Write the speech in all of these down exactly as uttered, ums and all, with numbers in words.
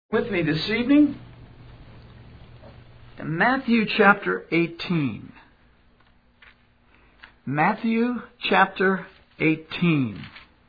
With me this evening, Matthew chapter eighteen. Matthew chapter eighteen.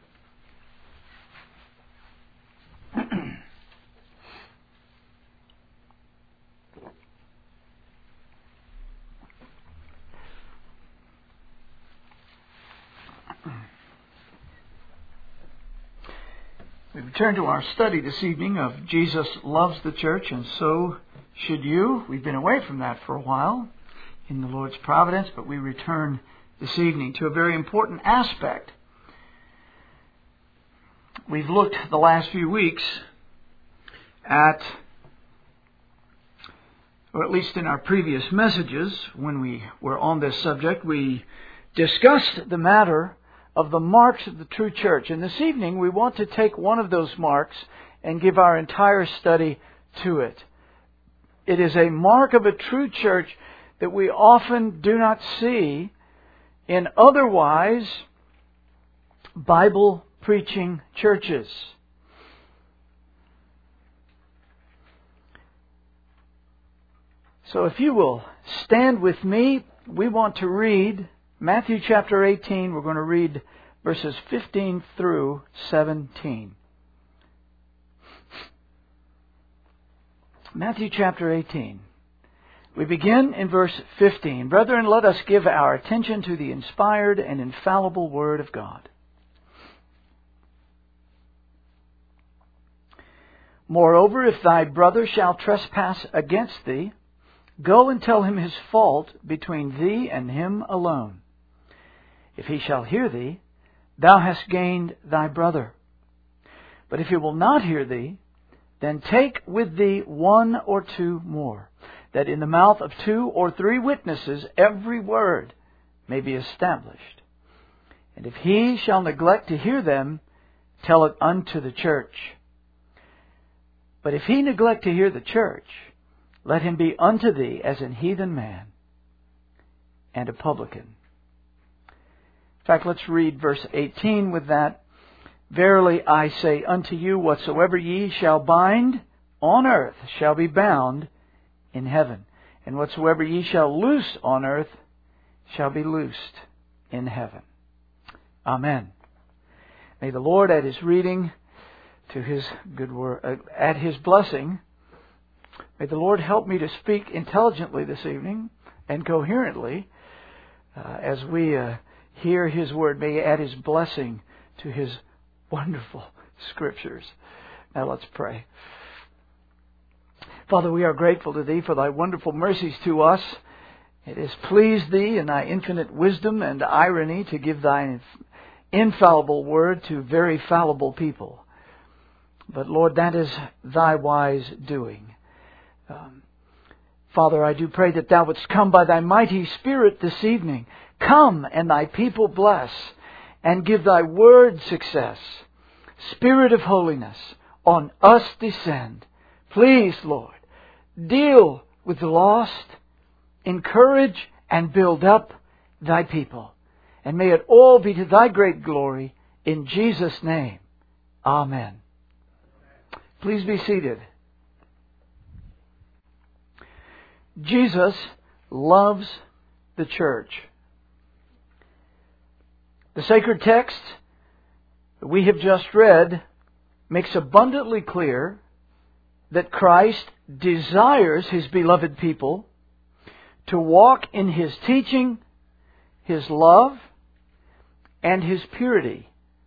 We return to our study this evening of Jesus Loves the Church, and so should you. We've been away from that for a while in the Lord's providence, but we return this evening to a very important aspect. We've looked the last few weeks at, or at least in our previous messages, when we were on this subject, we discussed the matter of the marks of the true church. And this evening we want to take one of those marks and give our entire study to it. It is a mark of a true church that we often do not see in otherwise Bible preaching churches. So if you will stand with me, we want to read Matthew chapter eighteen. We're going to read verses fifteen through seventeen. Matthew chapter eighteen. We begin in verse fifteen. Brethren, let us give our attention to the inspired and infallible Word of God. Moreover, if thy brother shall trespass against thee, go and tell him his fault between thee and him alone. If he shall hear thee, thou hast gained thy brother. But if he will not hear thee, then take with thee one or two more, that in the mouth of two or three witnesses every word may be established. And if he shall neglect to hear them, tell it unto the church. But if he neglect to hear the church, let him be unto thee as an heathen man and a publican. In fact, let's read verse eighteen with that. Verily I say unto you, whatsoever ye shall bind on earth shall be bound in heaven, and whatsoever ye shall loose on earth shall be loosed in heaven. Amen. May the Lord add His reading to His good word, uh, add His blessing. May the Lord help me to speak intelligently this evening and coherently uh, as we uh, hear His word. May He add His blessing to His wonderful Scriptures. Now let's pray. Father, we are grateful to Thee for Thy wonderful mercies to us. It has pleased Thee in Thy infinite wisdom and irony to give Thy infallible word to very fallible people. But Lord, that is Thy wise doing. Um, Father, I do pray that Thou wouldst come by Thy mighty Spirit this evening. Come and Thy people bless and give Thy word success. Spirit of holiness, on us descend. Please, Lord, deal with the lost, encourage and build up Thy people. And may it all be to Thy great glory. In Jesus' name, amen. Please be seated. Jesus loves the church. The sacred text that we have just read makes abundantly clear that Christ desires His beloved people to walk in His teaching, His love, and His purity.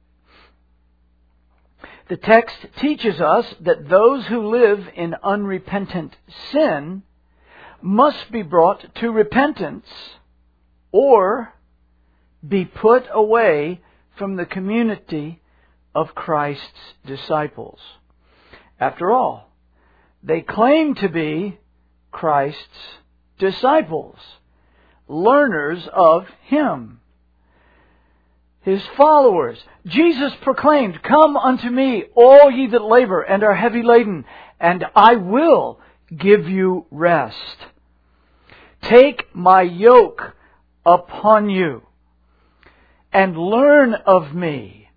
The text teaches us that those who live in unrepentant sin must be brought to repentance or be put away from the community of Christ's disciples. After all, they claim to be Christ's disciples, learners of Him, His followers. Jesus proclaimed, "Come unto me, all ye that labor and are heavy laden, and I will give you rest. Take my yoke upon you and learn of me,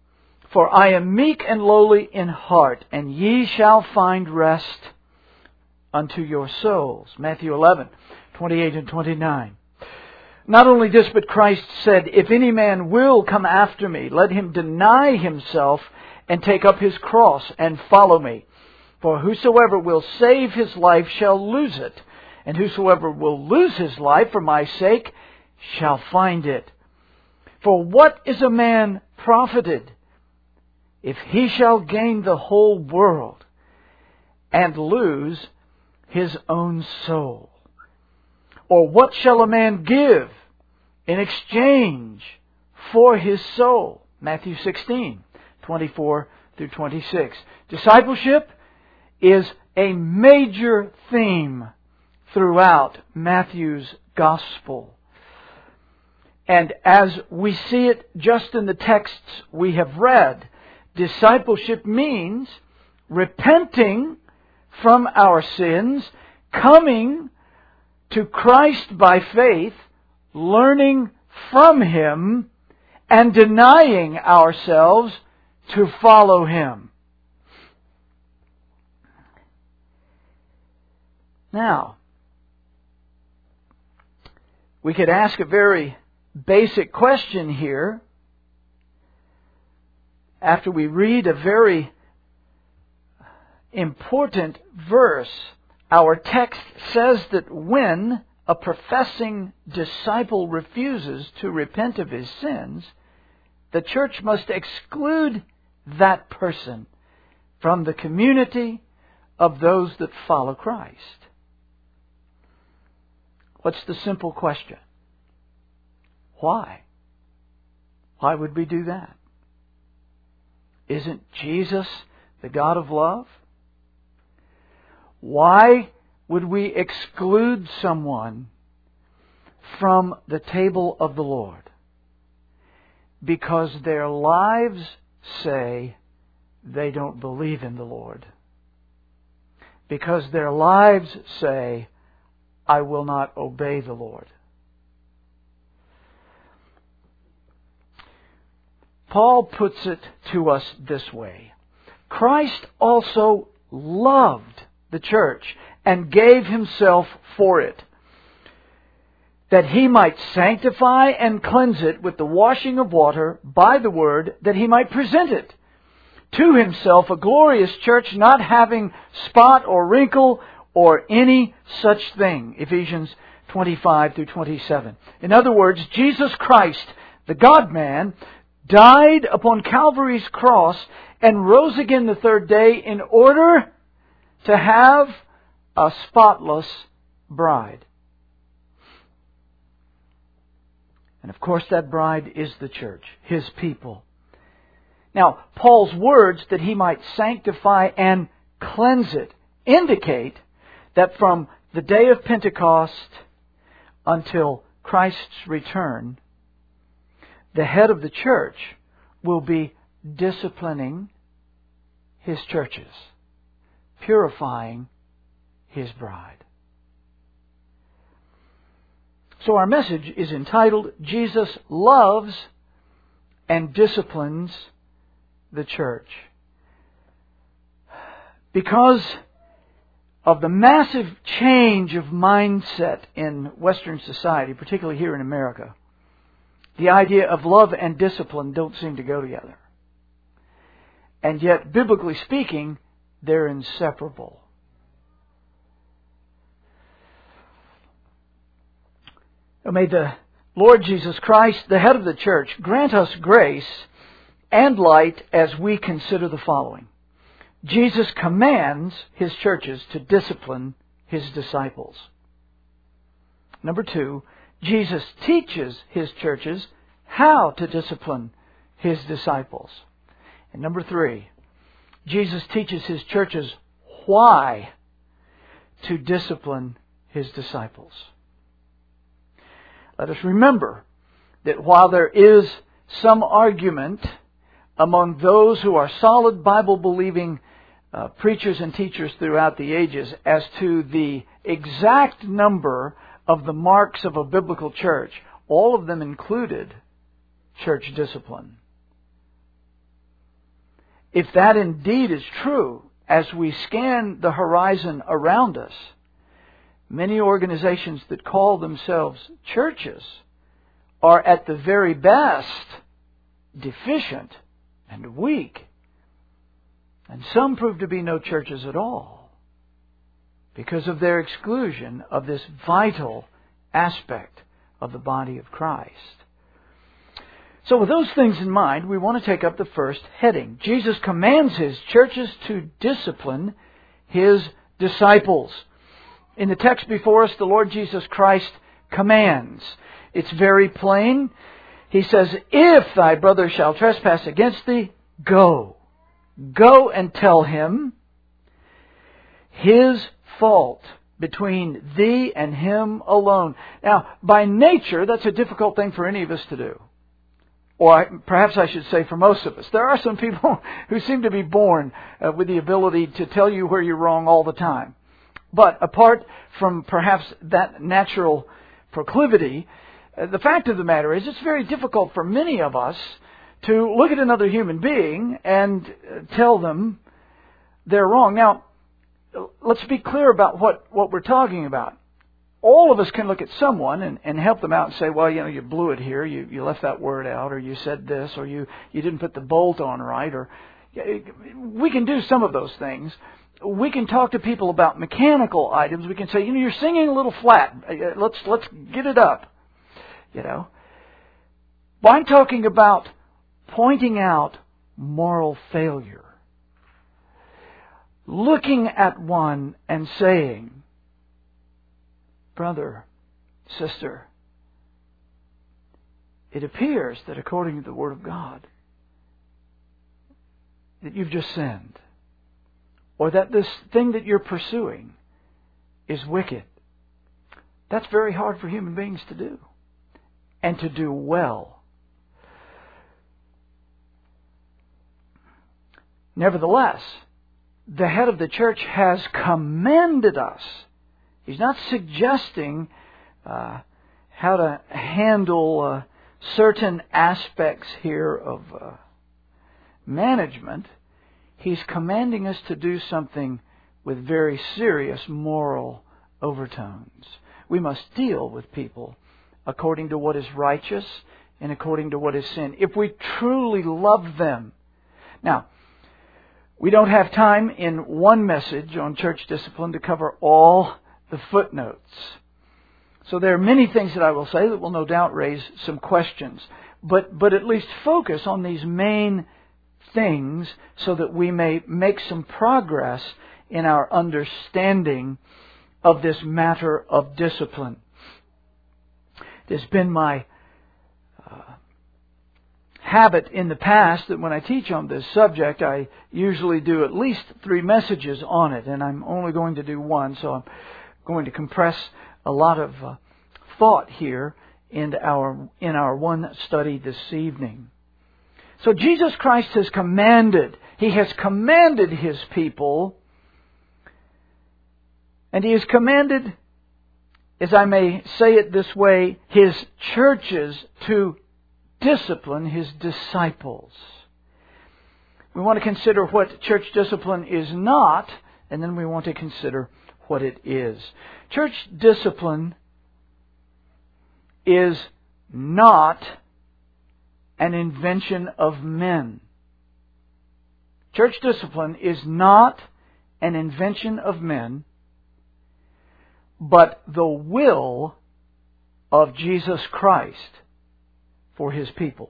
For I am meek and lowly in heart, and ye shall find rest unto your souls. Matthew eleven, twenty-eight and twenty-nine. Not only this, but Christ said, If any man will come after me, let him deny himself and take up his cross and follow me. For whosoever will save his life shall lose it, and whosoever will lose his life for my sake shall find it. For what is a man profited, if he shall gain the whole world and lose his own soul? Or what shall a man give in exchange for his soul? Matthew sixteen, twenty-four through twenty-six. Discipleship is a major theme throughout Matthew's Gospel. And as we see it just in the texts we have read, discipleship means repenting from our sins, coming to Christ by faith, learning from Him, and denying ourselves to follow Him. Now, we could ask a very basic question here after we read a very important verse. Our text says that when a professing disciple refuses to repent of his sins, the church must exclude that person from the community of those that follow Christ. What's the simple question? Why? Why would we do that? Isn't Jesus the God of love? Why would we exclude someone from the table of the Lord? Because their lives say they don't believe in the Lord. Because their lives say, I will not obey the Lord. Paul puts it to us this way. Christ also loved the church and gave Himself for it, that He might sanctify and cleanse it with the washing of water by the word, that He might present it to Himself a glorious church, not having spot or wrinkle or any such thing. Ephesians twenty-five through twenty-seven. In other words, Jesus Christ, the God-man, died upon Calvary's cross and rose again the third day in order to have a spotless bride. And of course that bride is the church, His people. Now, Paul's words, that He might sanctify and cleanse it, indicate that from the day of Pentecost until Christ's return, the head of the church will be disciplining His churches, purifying His bride. So our message is entitled, Jesus Loves and Disciplines the Church. Because of the massive change of mindset in Western society, particularly here in America, the idea of love and discipline don't seem to go together. And yet, biblically speaking, they're inseparable. May the Lord Jesus Christ, the head of the church, grant us grace and light as we consider the following. Jesus commands His churches to discipline His disciples. Number two, Jesus teaches His churches how to discipline His disciples. And number three, Jesus teaches His churches why to discipline His disciples. Let us remember that while there is some argument among those who are solid Bible-believing uh, preachers and teachers throughout the ages as to the exact number of the marks of a biblical church, all of them included church discipline. if that indeed is true, as we scan the horizon around us, many organizations that call themselves churches are at the very best deficient and weak. And some prove to be no churches at all because of their exclusion of this vital aspect of the body of Christ. So with those things in mind, we want to take up the first heading. Jesus commands His churches to discipline His disciples. In the text before us, the Lord Jesus Christ commands. It's very plain. He says, if thy brother shall trespass against thee, go. Go and tell him his fault between thee and him alone. Now, by nature, that's a difficult thing for any of us to do. Or I, perhaps I should say for most of us. There are some people who seem to be born uh, with the ability to tell you where you're wrong all the time. But apart from perhaps that natural proclivity, uh, the fact of the matter is it's very difficult for many of us to look at another human being and uh, tell them they're wrong. Now, let's be clear about what, what we're talking about. All of us can look at someone and, and help them out and say, well, you know, you blew it here, you, you left that word out, or you said this, or you, you didn't put the bolt on right, or we can do some of those things. We can talk to people about mechanical items. We can say, you know, you're singing a little flat. Let's let's get it up. You know. But I'm talking about pointing out moral failure. Looking at one and saying, brother, sister, it appears that according to the Word of God, that you've just sinned. Or that this thing that you're pursuing is wicked. That's very hard for human beings to do. And to do well. Nevertheless, the head of the church has commanded us. He's not suggesting uh, how to handle uh, certain aspects here of uh, management. He's commanding us to do something with very serious moral overtones. We must deal with people according to what is righteous and according to what is sin, if we truly love them. Now, we don't have time in one message on church discipline to cover all the footnotes. So there are many things that I will say that will no doubt raise some questions. But, but at least focus on these main things so that we may make some progress in our understanding of this matter of discipline. It has been my uh, habit in the past that when I teach on this subject, I usually do at least three messages on it, and I'm only going to do one, so I'm going to compress a lot of uh, thought here in our in our one study this evening. So Jesus Christ has commanded, He has commanded His people, and He has commanded, as I may say it this way, His churches to discipline His disciples. We want to consider what church discipline is not, and then we want to consider what it is. Church discipline is not an invention of men. Church discipline is not an invention of men, but the will of Jesus Christ for His people.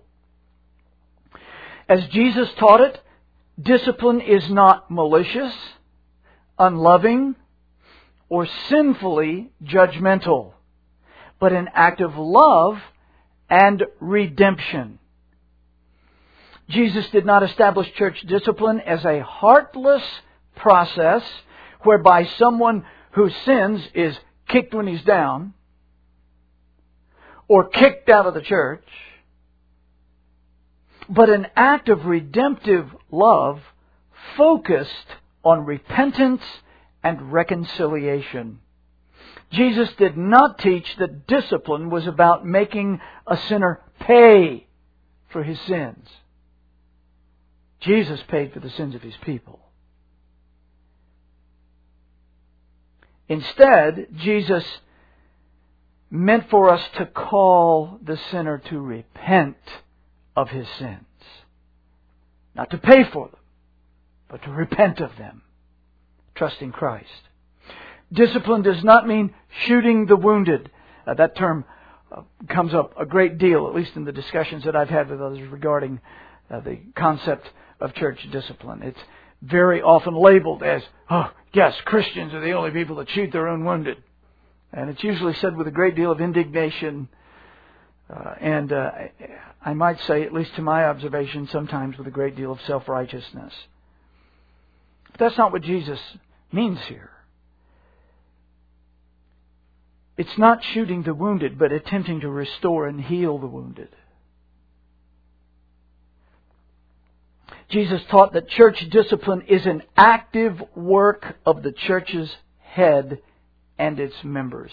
As Jesus taught it, discipline is not malicious, unloving, or sinfully judgmental, but an act of love and redemption. Jesus did not establish church discipline as a heartless process whereby someone who sins is kicked when he's down or kicked out of the church, but an act of redemptive love focused on repentance and reconciliation. Jesus did not teach that discipline was about making a sinner pay for his sins. Jesus paid for the sins of His people. Instead, Jesus meant for us to call the sinner to repent of his sins. Not to pay for them, but to repent of them. Trusting Christ. Discipline does not mean shooting the wounded. Uh, that term uh, comes up a great deal, at least in the discussions that I've had with others regarding uh, the concept of church discipline. It's very often labeled as, oh, yes, Christians are the only people that shoot their own wounded. And it's usually said with a great deal of indignation uh, and, uh, I might say, at least to my observation, sometimes with a great deal of self-righteousness. But that's not what Jesus means here. It's not shooting the wounded, but attempting to restore and heal the wounded. Jesus taught that church discipline is an active work of the church's head and its members.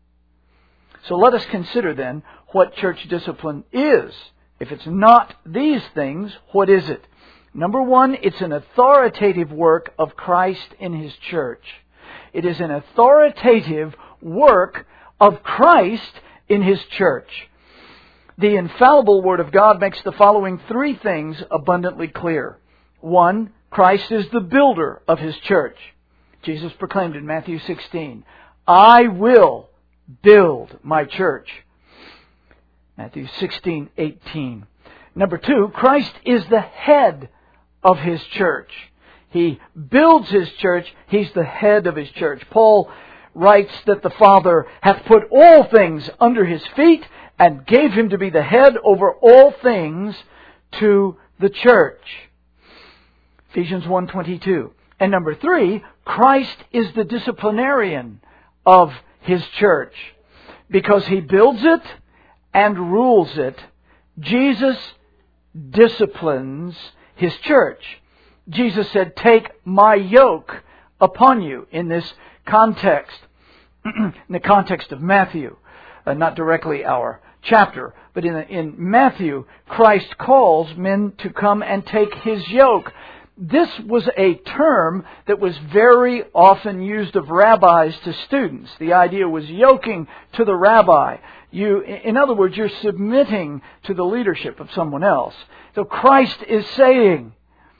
So let us consider then what church discipline is. If it's not these things, what is it? Number one, it's an authoritative work of Christ in His church. It is an authoritative work of Christ in His church. The infallible Word of God makes the following three things abundantly clear. One, Christ is the builder of His church. Jesus proclaimed in Matthew sixteen, I will build my church. Matthew sixteen eighteen. Number two, Christ is the head of His church. He builds His church. He's the head of His church. Paul writes that the Father hath put all things under His feet and gave Him to be the head over all things to the church. Ephesians one twenty-two. And number three, Christ is the disciplinarian of His church. Because He builds it and rules it, Jesus disciplines His church. Jesus said, take my yoke upon you in this context. In the context of Matthew. Uh, not directly our chapter, but in, in Matthew, Christ calls men to come and take His yoke. This was a term that was very often used of rabbis to students. The idea was yoking to the rabbi. You, in other words, you're submitting to the leadership of someone else. So Christ is saying,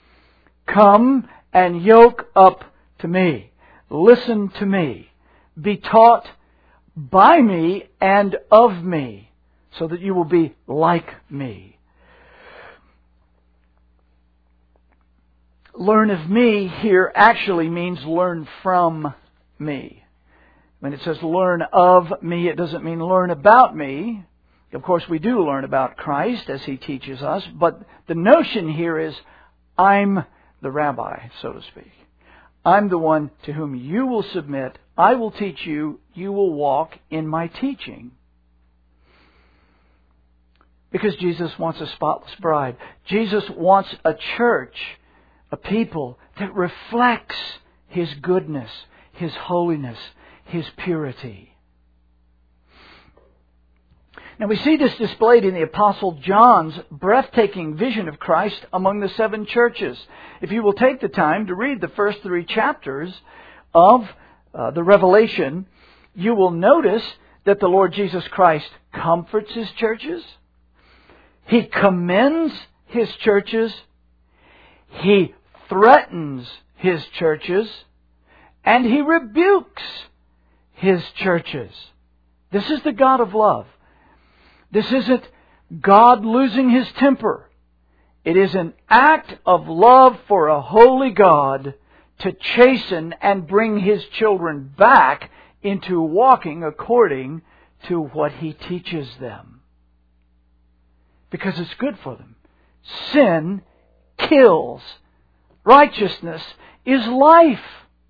come and yoke up to me. Listen to me. Be taught by me and of me, so that you will be like me. Learn of me here actually means learn from me. When it says learn of me, it doesn't mean learn about me. Of course, we do learn about Christ as He teaches us, but the notion here is I'm the rabbi, so to speak. I'm the one to whom you will submit. I will teach you. You will walk in my teaching. Because Jesus wants a spotless bride. Jesus wants a church, a people that reflects His goodness, His holiness, His purity. Now we see this displayed in the Apostle John's breathtaking vision of Christ among the seven churches. If you will take the time to read the first three chapters of uh, the Revelation, you will notice that the Lord Jesus Christ comforts His churches. He commends His churches. He threatens His churches. And He rebukes His churches. This is the God of love. This isn't God losing His temper. It is an act of love for a holy God to chasten and bring His children back into walking according to what He teaches them. Because it's good for them. Sin kills. Righteousness is life.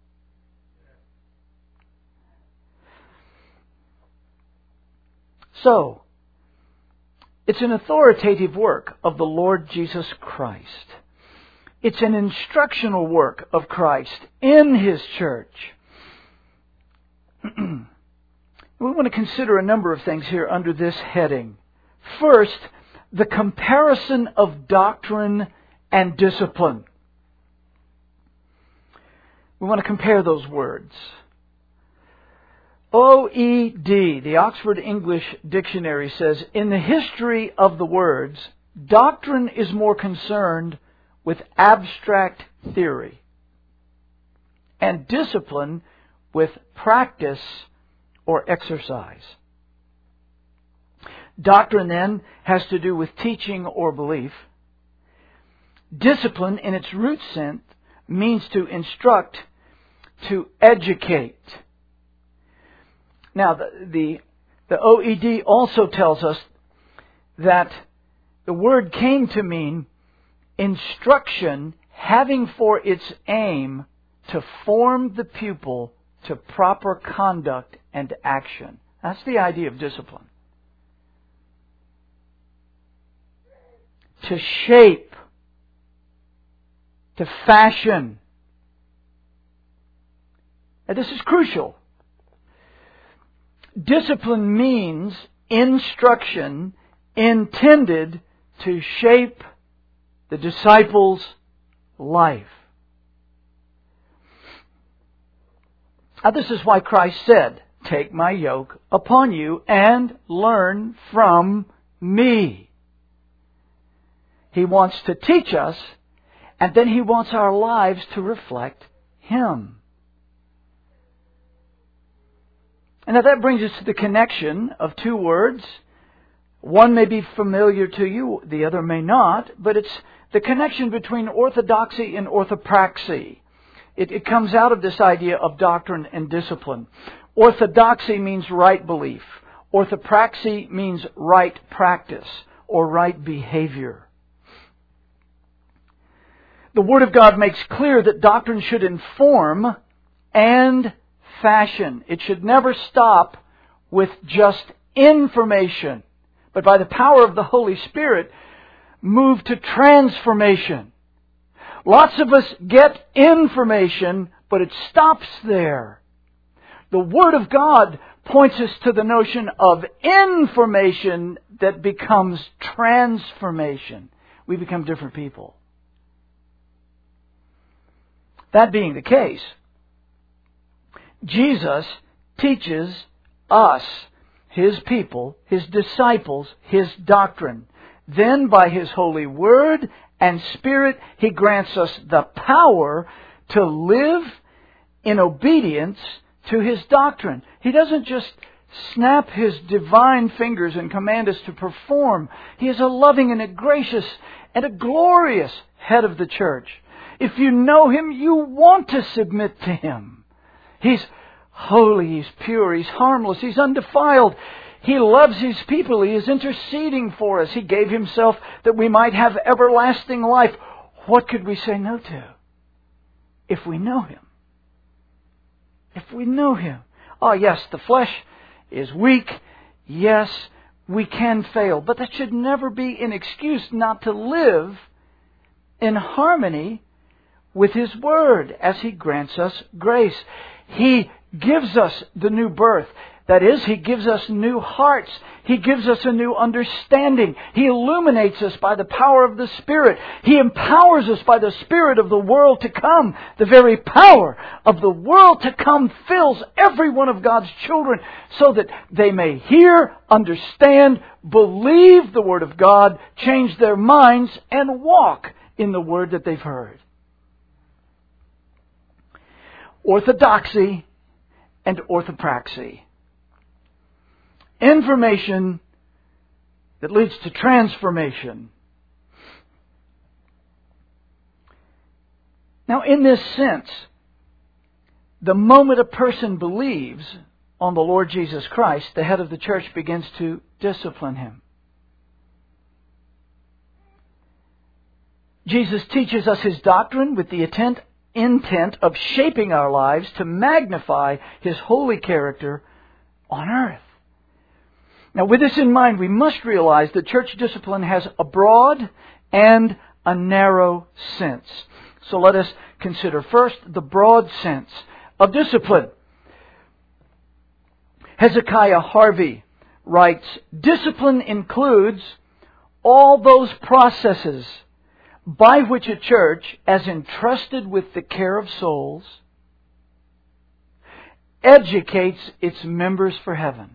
So, it's an authoritative work of the Lord Jesus Christ. It's an instructional work of Christ in His church. We want to consider a number of things here under this heading. First, the comparison of doctrine and discipline. We want to compare those words. O E D, the Oxford English Dictionary says, in the history of the words, doctrine is more concerned with abstract theory, and discipline with practice or exercise. Doctrine, then, has to do with teaching or belief. Discipline, in its root sense, means to instruct, to educate. Now, the, the, the O E D also tells us that the word came to mean instruction having for its aim to form the pupil to proper conduct and action. That's the idea of discipline. To shape, to fashion. Now, this is crucial. Discipline means instruction intended to shape the disciple's life. Now, this is why Christ said, "Take my yoke upon you and learn from me." He wants to teach us, and then He wants our lives to reflect Him. And now that brings us to the connection of two words. One may be familiar to you, the other may not, but it's the connection between orthodoxy and orthopraxy. It, it comes out of this idea of doctrine and discipline. Orthodoxy means right belief. Orthopraxy means right practice or right behavior. The Word of God makes clear that doctrine should inform and fashion. It should never stop with just information, but by the power of the Holy Spirit, move to transformation. Lots of us get information, but it stops there. The Word of God points us to the notion of information that becomes transformation. We become different people. That being the case, Jesus teaches us, His people, His disciples, His doctrine. Then by His holy Word and Spirit, He grants us the power to live in obedience to His doctrine. He doesn't just snap His divine fingers and command us to perform. He is a loving and a gracious and a glorious head of the church. If you know Him, you want to submit to Him. He's holy, He's pure, He's harmless, He's undefiled. He loves His people, He is interceding for us. He gave Himself that we might have everlasting life. What could we say no to? If we know Him. If we know Him. Oh yes, the flesh is weak. Yes, we can fail. But that should never be an excuse not to live in harmony with His Word as He grants us grace. He gives us the new birth. That is, He gives us new hearts. He gives us a new understanding. He illuminates us by the power of the Spirit. He empowers us by the Spirit of the world to come. The very power of the world to come fills every one of God's children so that they may hear, understand, believe the Word of God, change their minds, and walk in the Word that they've heard. Orthodoxy and orthopraxy. Information that leads to transformation. Now, in this sense, the moment a person believes on the Lord Jesus Christ, the head of the church begins to discipline him. Jesus teaches us His doctrine with the intent intent of shaping our lives to magnify His holy character on earth. Now, with this in mind, we must realize that church discipline has a broad and a narrow sense. So let us consider first the broad sense of discipline. Hezekiah Harvey writes, "Discipline includes all those processes by which a church, as entrusted with the care of souls, educates its members for heaven.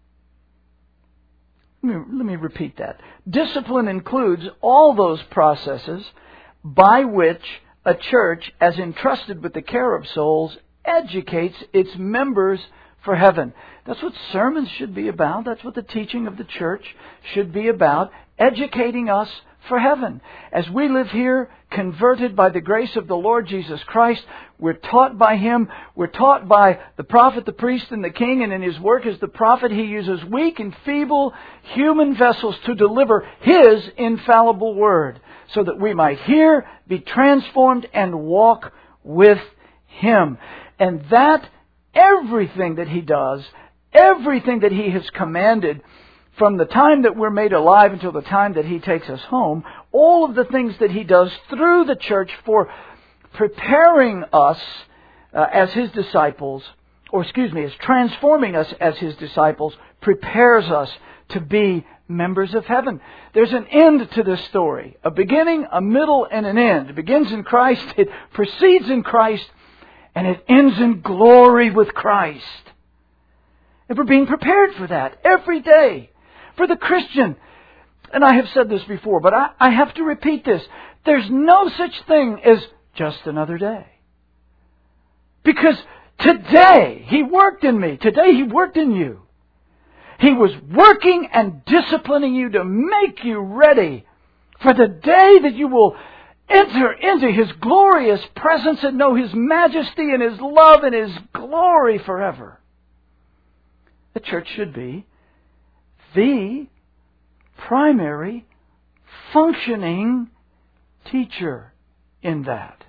Let me, let me repeat that. Discipline includes all those processes by which a church, as entrusted with the care of souls, educates its members for heaven. That's what sermons should be about. That's what the teaching of the church should be about, educating us for heaven. As we live here, converted by the grace of the Lord Jesus Christ, we're taught by Him. We're taught by the prophet, the priest, and the king. And in His work as the prophet, He uses weak and feeble human vessels to deliver His infallible word, so that we might hear, be transformed, and walk with Him. And that, everything that He does, everything that He has commanded, from the time that we're made alive until the time that He takes us home, all of the things that He does through the church for preparing us uh, as His disciples, or excuse me, as transforming us as His disciples, prepares us to be members of heaven. There's an end to this story. A beginning, a middle, and an end. It begins in Christ, it proceeds in Christ, and it ends in glory with Christ. And we're being prepared for that every day. For the Christian, and I have said this before, but I, I have to repeat this. There's no such thing as just another day. Because today He worked in me. Today He worked in you. He was working and disciplining you to make you ready for the day that you will enter into His glorious presence and know His majesty and His love and His glory forever. The church should be the primary functioning teacher in that.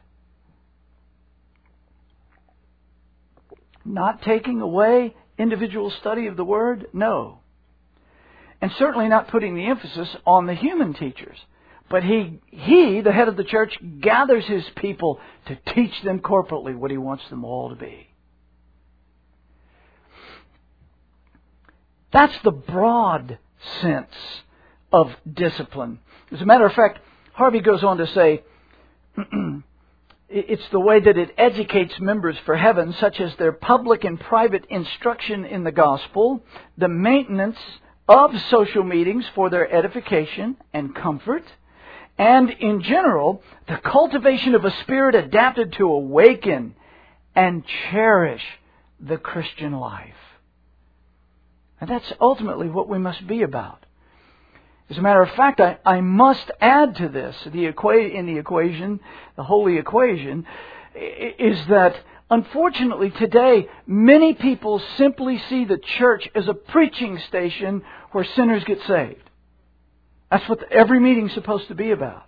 Not taking away individual study of the Word, no. And certainly not putting the emphasis on the human teachers. But he, he, the head of the church, gathers His people to teach them corporately what He wants them all to be. That's the broad sense of discipline. As a matter of fact, Harvey goes on to say, it's the way that it educates members for heaven, such as their public and private instruction in the gospel, the maintenance of social meetings for their edification and comfort, and in general, the cultivation of a spirit adapted to awaken and cherish the Christian life. And that's ultimately what we must be about. As a matter of fact, I, I must add to this, the equa- in the equation, the holy equation, is that unfortunately today, many people simply see the church as a preaching station where sinners get saved. That's what every meeting's supposed to be about.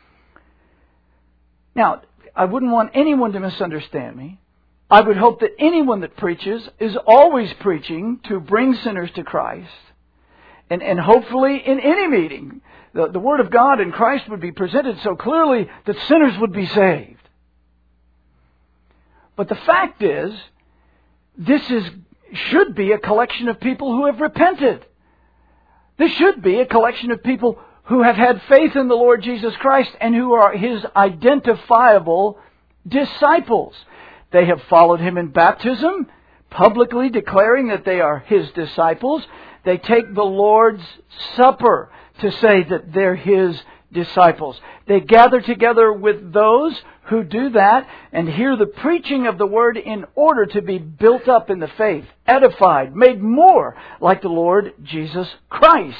Now, I wouldn't want anyone to misunderstand me. I would hope that anyone that preaches is always preaching to bring sinners to Christ. And, and hopefully in any meeting, the, the Word of God and Christ would be presented so clearly that sinners would be saved. But the fact is, this is should be a collection of people who have repented. This should be a collection of people who have had faith in the Lord Jesus Christ and who are His identifiable disciples. They have followed Him in baptism, publicly declaring that they are His disciples. They take the Lord's Supper to say that they're His disciples. They gather together with those who do that and hear the preaching of the Word in order to be built up in the faith, edified, made more like the Lord Jesus Christ.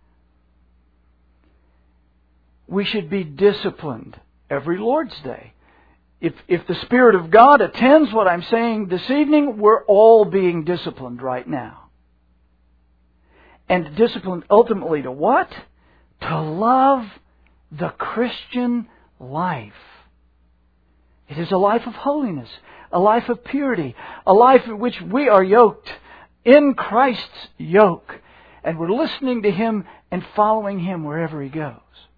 We should be disciplined every Lord's Day. If, if the Spirit of God attends what I'm saying this evening, we're all being disciplined right now. And disciplined ultimately to what? To love the Christian life. It is a life of holiness, a life of purity, a life in which we are yoked in Christ's yoke. And we're listening to Him and following Him wherever He goes.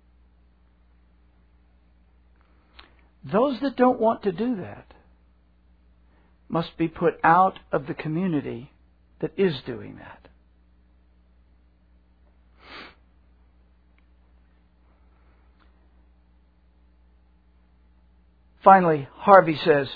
Those that don't want to do that must be put out of the community that is doing that. Finally, Harvey says,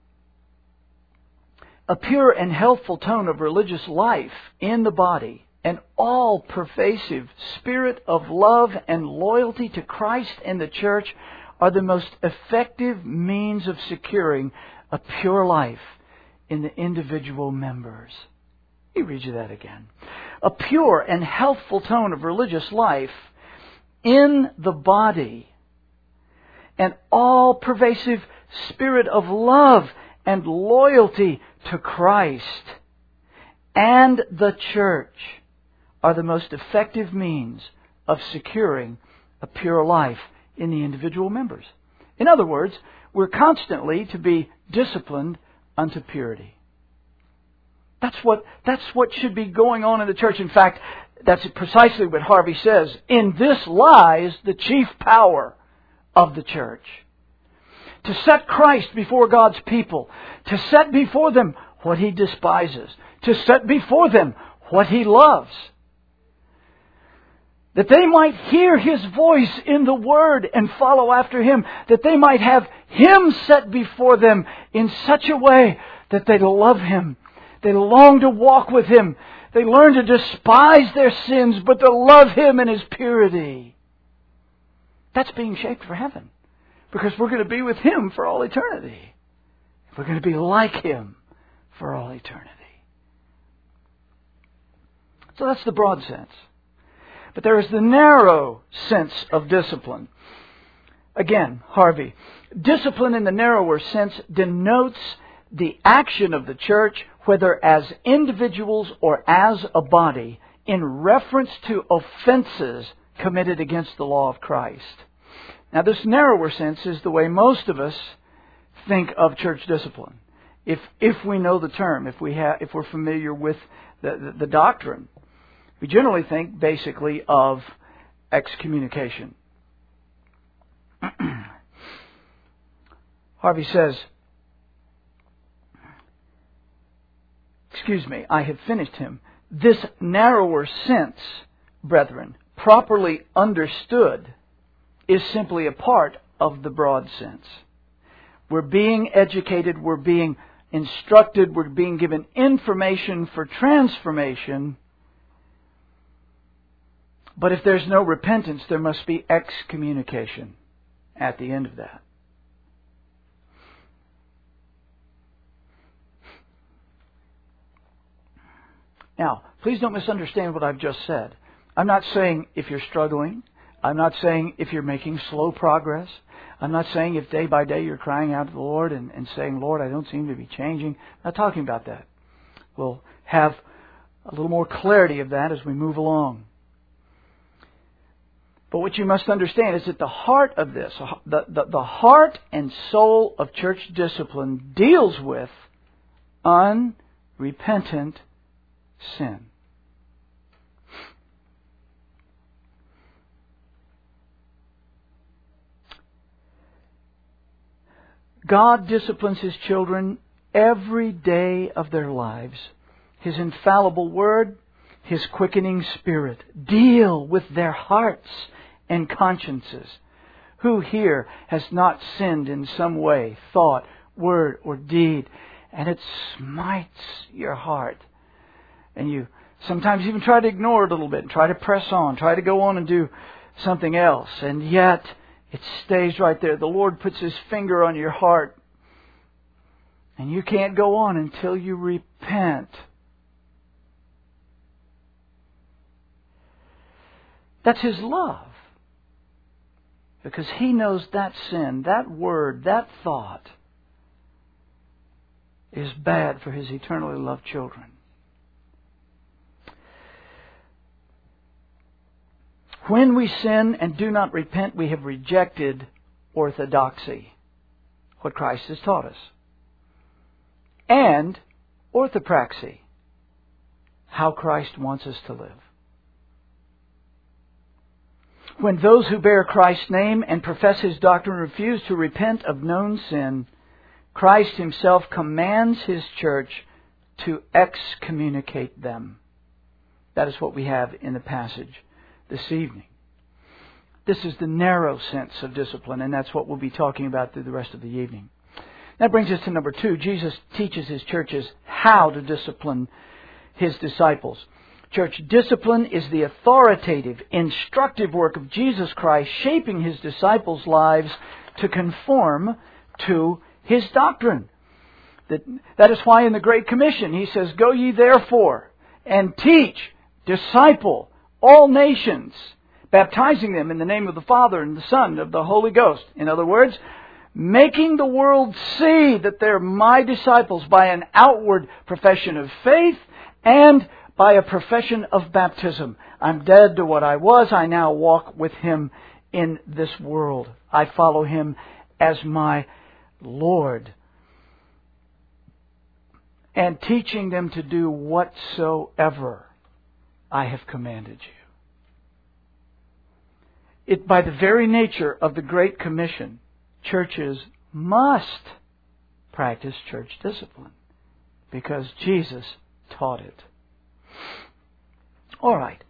a pure and healthful tone of religious life in the body, an all-pervasive spirit of love and loyalty to Christ and the church are the most effective means of securing a pure life in the individual members. Let me read you that again. A pure and healthful tone of religious life in the body, an all-pervasive spirit of love and loyalty to Christ and the church are the most effective means of securing a pure life in the individual members. In other words, we're constantly to be disciplined unto purity. That's what, that's what should be going on in the church. In fact, that's precisely what Harvey says. In this lies the chief power of the church. To set Christ before God's people. To set before them what He despises. To set before them what He loves. That they might hear His voice in the Word and follow after Him. That they might have Him set before them in such a way that they love Him. They long to walk with Him. They learn to despise their sins, but to love Him in His purity. That's being shaped for heaven. Because we're going to be with Him for all eternity. We're going to be like Him for all eternity. So that's the broad sense. But there is the narrow sense of discipline. Again, Harvey. Discipline in the narrower sense denotes the action of the church, whether as individuals or as a body, in reference to offenses committed against the law of Christ. Now, this narrower sense is the way most of us think of church discipline. If if we know the term, if we have, if we're familiar with the, the, the doctrine, we generally think basically of excommunication. Harvey says, excuse me, I have finished him. This narrower sense, brethren, properly understood, is simply a part of the broad sense. We're being educated, we're being instructed, we're being given information for transformation. But if there's no repentance, there must be excommunication at the end of that. Now, please don't misunderstand what I've just said. I'm not saying if you're struggling. I'm not saying if you're making slow progress. I'm not saying if day by day you're crying out to the Lord and, and saying, Lord, I don't seem to be changing. I'm not talking about that. We'll have a little more clarity of that as we move along. But what you must understand is that the heart of this, the, the, the heart and soul of church discipline deals with unrepentant sin. God disciplines His children every day of their lives. His infallible Word, His quickening Spirit deal with their hearts and consciences. Who here has not sinned in some way, thought, word, or deed, and it smites your heart? And you sometimes even try to ignore it a little bit, and try to press on, try to go on and do something else, and yet it stays right there. The Lord puts His finger on your heart, and you can't go on until you repent. That's His love. Because He knows that sin, that word, that thought is bad for His eternally loved children. When we sin and do not repent, we have rejected orthodoxy, what Christ has taught us, and orthopraxy, how Christ wants us to live. When those who bear Christ's name and profess His doctrine refuse to repent of known sin, Christ Himself commands His church to excommunicate them. That is what we have in the passage this evening. This is the narrow sense of discipline, and that's what we'll be talking about through the rest of the evening. That brings us to number two. Jesus teaches His churches how to discipline His disciples. Church discipline is the authoritative, instructive work of Jesus Christ, shaping His disciples' lives to conform to His doctrine. That, that is why in the Great Commission He says, "Go ye therefore and teach, disciple all nations, baptizing them in the name of the Father and the Son and of the Holy Ghost." In other words, making the world see that they're my disciples by an outward profession of faith and by a profession of baptism. I'm dead to what I was. I now walk with Him in this world. I follow Him as my Lord. And teaching them to do whatsoever I have commanded you. It, by the very nature of the Great Commission, churches must practice church discipline because Jesus taught it. All right.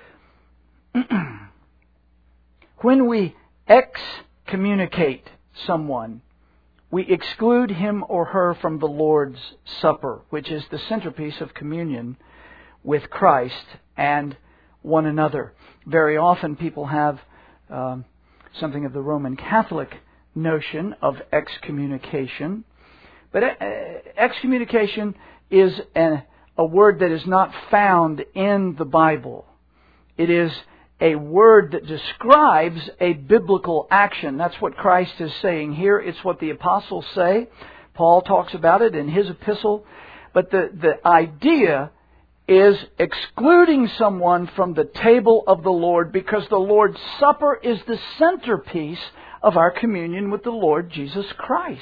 When we excommunicate someone, we exclude him or her from the Lord's Supper, which is the centerpiece of communion with Christ and one another. Very often people have um, something of the Roman Catholic notion of excommunication. But uh, excommunication is an, a word that is not found in the Bible. It is a word that describes a biblical action. That's what Christ is saying here. It's what the apostles say. Paul talks about it in his epistle. But the, the idea is excluding someone from the table of the Lord because the Lord's Supper is the centerpiece of our communion with the Lord Jesus Christ.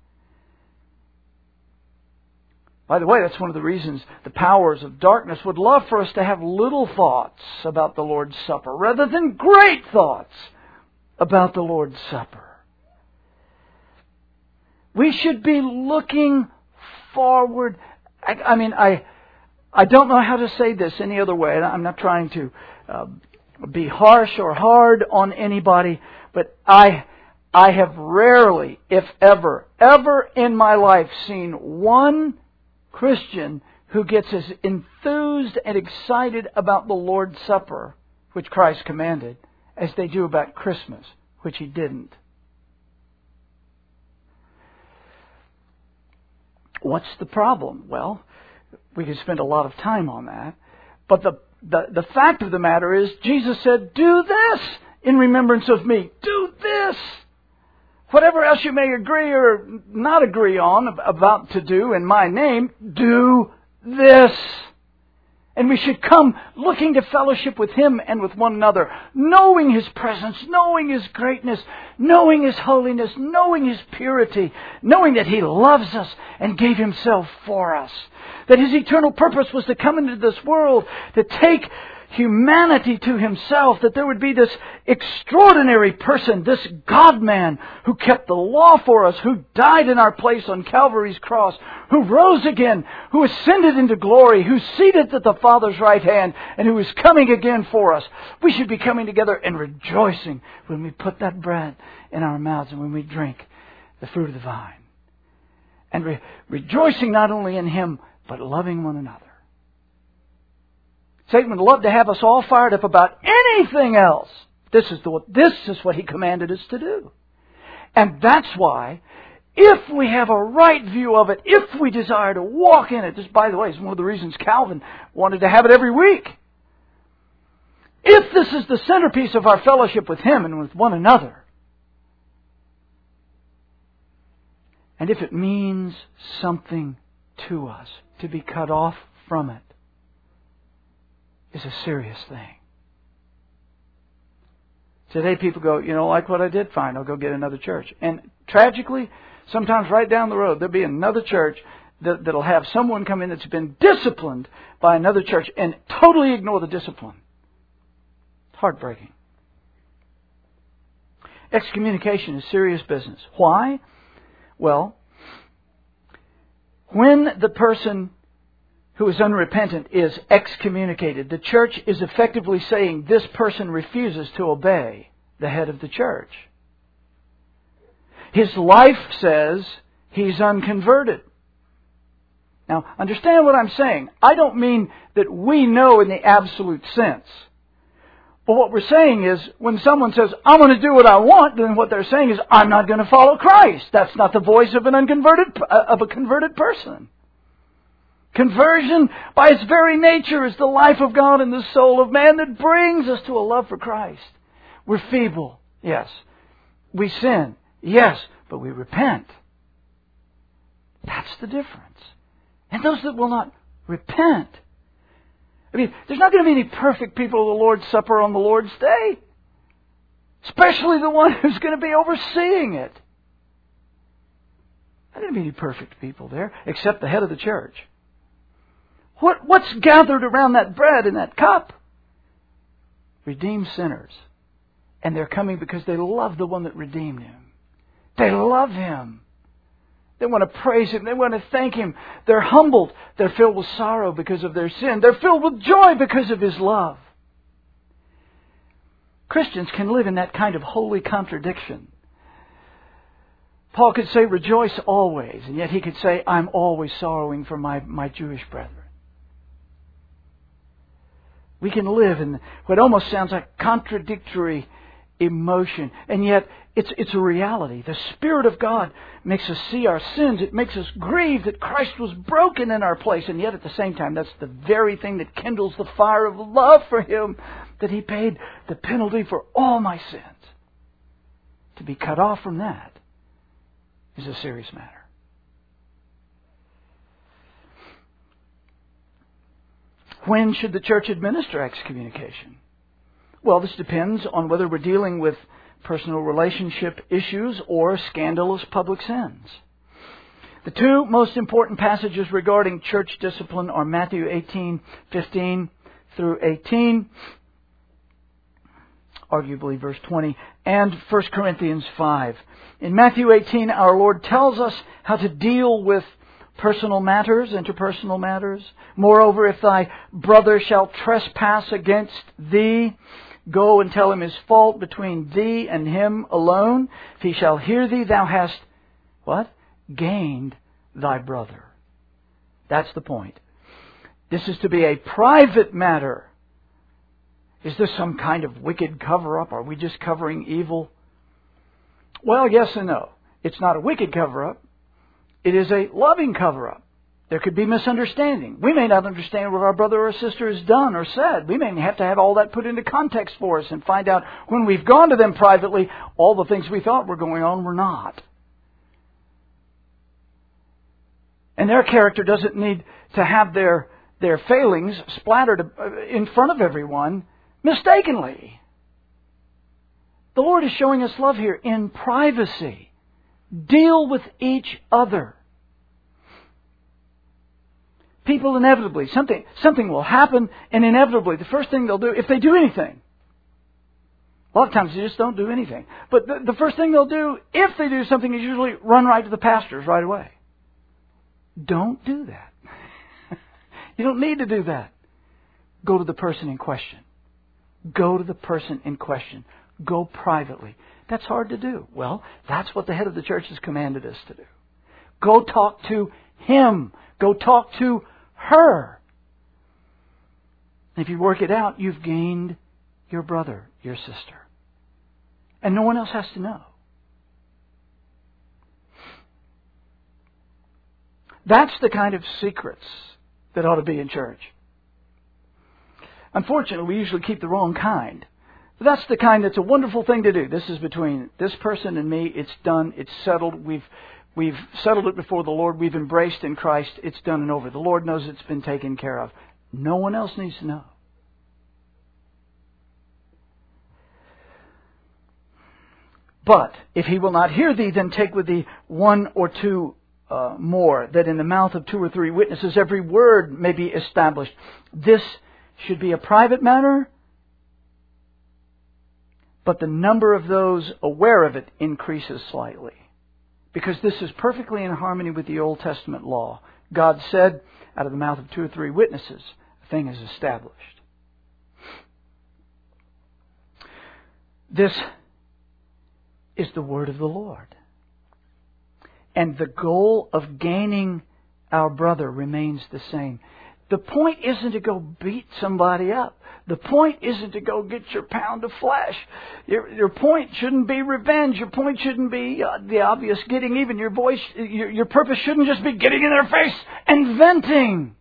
By the way, that's one of the reasons the powers of darkness would love for us to have little thoughts about the Lord's Supper rather than great thoughts about the Lord's Supper. We should be looking forward. I, I mean, I I don't know how to say this any other way. I'm not trying to uh, be harsh or hard on anybody, but I I have rarely, if ever, ever in my life seen one Christian who gets as enthused and excited about the Lord's Supper, which Christ commanded, as they do about Christmas, which He didn't. What's the problem? Well, we could spend a lot of time on that. But the, the, the fact of the matter is, Jesus said, "Do this in remembrance of me." Do this. Whatever else you may agree or not agree on about to do in my name, do this. And we should come looking to fellowship with Him and with one another, knowing His presence, knowing His greatness, knowing His holiness, knowing His purity, knowing that He loves us and gave Himself for us. That His eternal purpose was to come into this world, to take humanity to Himself, that there would be this extraordinary person, this God-man who kept the law for us, who died in our place on Calvary's cross, who rose again, who ascended into glory, who's seated at the Father's right hand, and who is coming again for us. We should be coming together and rejoicing when we put that bread in our mouths and when we drink the fruit of the vine. And re- rejoicing not only in Him, but loving one another. Satan would love to have us all fired up about anything else. This is the this is what he commanded us to do. And that's why, if we have a right view of it, if we desire to walk in it, this, by the way, is one of the reasons Calvin wanted to have it every week. If this is the centerpiece of our fellowship with Him and with one another, and if it means something to us to be cut off from it, is a serious thing. Today people go, you know, like what I did? Fine, I'll go get another church. And tragically, sometimes right down the road, there'll be another church that, that'll have someone come in that's been disciplined by another church and totally ignore the discipline. It's heartbreaking. Excommunication is serious business. Why? Well, when the person who is unrepentant is excommunicated, the church is effectively saying this person refuses to obey the head of the church. His life says he's unconverted. Now, understand what I'm saying. I don't mean that we know in the absolute sense. But what we're saying is, when someone says, I'm going to do what I want, then what they're saying is, I'm not going to follow Christ. That's not the voice of an unconverted, of a converted person. Conversion, by its very nature, is the life of God in the soul of man that brings us to a love for Christ. We're feeble, yes. We sin, yes, but we repent. That's the difference. And those that will not repent, I mean, there's not going to be any perfect people at the Lord's Supper on the Lord's Day. Especially the one who's going to be overseeing it. There's not going to be any perfect people there, except the head of the church. What, what's gathered around that bread and that cup? Redeemed sinners. And they're coming because they love the one that redeemed him. They love him. They want to praise him. They want to thank him. They're humbled. They're filled with sorrow because of their sin. They're filled with joy because of his love. Christians can live in that kind of holy contradiction. Paul could say, rejoice always. And yet he could say, I'm always sorrowing for my, my Jewish brethren. We can live in what almost sounds like contradictory emotion. And yet, it's it's a reality. The Spirit of God makes us see our sins. It makes us grieve that Christ was broken in our place. And yet, at the same time, that's the very thing that kindles the fire of love for him, that he paid the penalty for all my sins. To be cut off from that is a serious matter. When should the church administer excommunication? Well, this depends on whether we're dealing with personal relationship issues or scandalous public sins. The two most important passages regarding church discipline are Matthew eighteen fifteen through eighteen, arguably verse twenty, and First Corinthians five. In Matthew eighteen, our Lord tells us how to deal with personal matters, interpersonal matters. Moreover, if thy brother shall trespass against thee, go and tell him his fault between thee and him alone. If he shall hear thee, thou hast, what? Gained thy brother. That's the point. This is to be a private matter. Is this some kind of wicked cover-up? Are we just covering evil? Well, yes and no. It's not a wicked cover-up. It is a loving cover-up. There could be misunderstanding. We may not understand what our brother or sister has done or said. We may have to have all that put into context for us and find out when we've gone to them privately, all the things we thought were going on were not. And their character doesn't need to have their, their failings splattered in front of everyone mistakenly. The Lord is showing us love here in privacy. Deal with each other. People inevitably, something something will happen, and inevitably, the first thing they'll do, if they do anything, a lot of times they just don't do anything, but the, the first thing they'll do, if they do something, is usually run right to the pastors right away. Don't do that. You don't need to do that. Go to the person in question. Go to the person in question. Go privately. That's hard to do. Well, that's what the head of the church has commanded us to do. Go talk to him. Go talk to her. If you work it out, you've gained your brother, your sister. And no one else has to know. That's the kind of secrets that ought to be in church. Unfortunately, we usually keep the wrong kind. But that's the kind that's a wonderful thing to do. This is between this person and me. It's done. It's settled. We've we've settled it before the Lord. We've embraced in Christ. It's done and over. The Lord knows it's been taken care of. No one else needs to know. But if he will not hear thee, then take with thee one or two uh, more, that in the mouth of two or three witnesses every word may be established. This should be a private matter, but the number of those aware of it increases slightly. Because this is perfectly in harmony with the Old Testament law. God said, out of the mouth of two or three witnesses, a thing is established. This is the word of the Lord. And the goal of gaining our brother remains the same. The point isn't to go beat somebody up. The point isn't to go get your pound of flesh. Your, your point shouldn't be revenge. Your point shouldn't be uh, the obvious getting even. Your voice, your, your purpose shouldn't just be getting in their face and venting.